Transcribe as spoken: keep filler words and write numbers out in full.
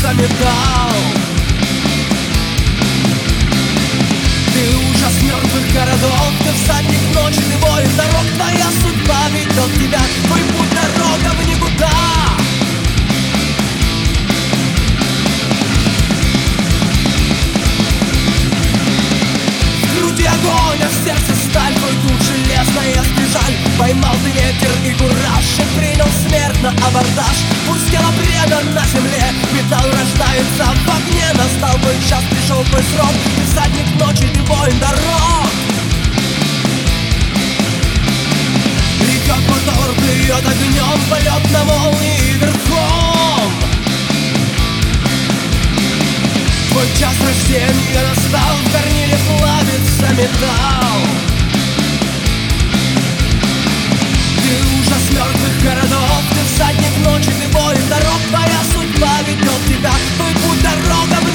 металл. Ты ужас мертвых городов, ты всадник ночи, ты воин дорог. Твоя судьба ведет тебя, твой путь дорога в никуда. В груди огонь, а в сердце сталь, твой дух железная скрижаль. Поймал ты ветер и кураж, и принял смерть на абордаж. Пусть тело предано земле, металл рождается в огне. Настал твой час, пришел твой срок, ты всадник ночи, ты воин дорог. Рекет мотор, плюет огнем, полет на молнии верхом. Твой час рождения настал, в горниле плавится металл. Ты ужас мертвых городов, ты всадник ночи, ты воин дорог. Твоя судьба ведет тебя, твой путь дорога.